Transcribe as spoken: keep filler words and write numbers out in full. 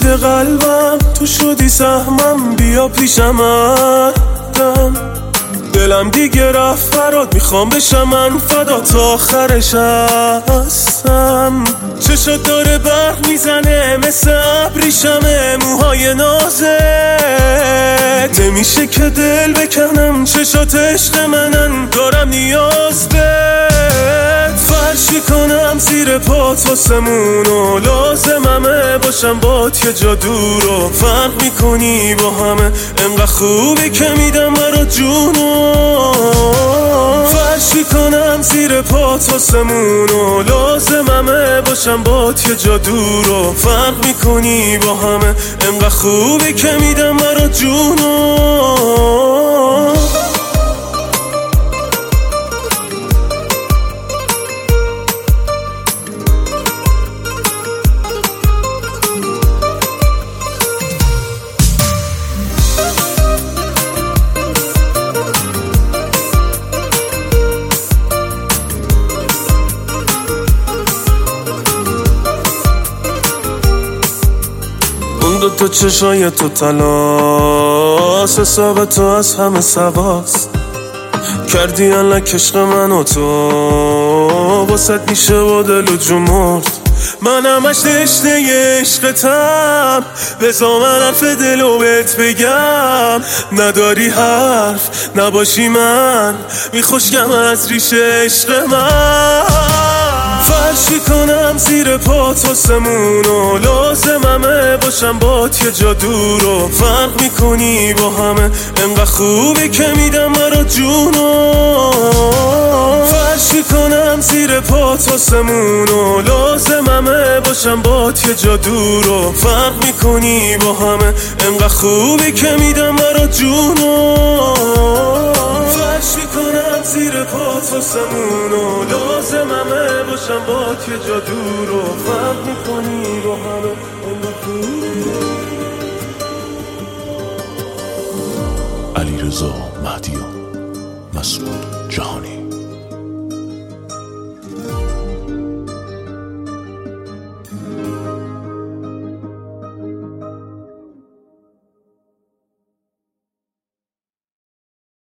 که قلبم تو شدی سهمم، بیا پیشم دم. دلم دیگه رفت برات، میخوام بشم من فدا تا آخرش هستم. چشات داره برق میزنه مثل ابریشمه، موهای نازت نمیشه که دل بکنم. چشات عشق منن، دارم نیاز بهت. فرش کنم زیر پات واسمونو، لازممه باشم بات یه جا دورو. فرق میکنی با همه، انقدر خوبی که میدم برات جونو. فرش کنم زیر پات واسمونو، لازممه باشم بات یه جا دورو. فرق میکنی با همه، انقدر خوبی که میدم برات جونو. دو تا چشای تو تلاس، حساب تو از همه سواست. کردی الک عشق من و تو، واسط میشه با دل و جو مرد. من همش دشته عشقتم، بذار من حرف دلو بهت بگم. نداری حرف نباشی من، میخوشگم از ریشه عشق من. فرشی کنم زیر پات واسمونو، لازممه باشم بات یه جا دورو. فرق میکنی با همه، انقدر خوبی که میدم برات جونو. فرشی کنم زیر پات واسمونو، لازممه باشم بات یه جا دورو. فرق میکنی با همه، انقدر خوبی که میدم برات جونو. فرشی کنم زیر پات واسمونو، لازممه باشم بات یه جا دورو. فرق میکنی با همه، انقدر خوبی. علیرضا مهدیان، مسعود جهانی.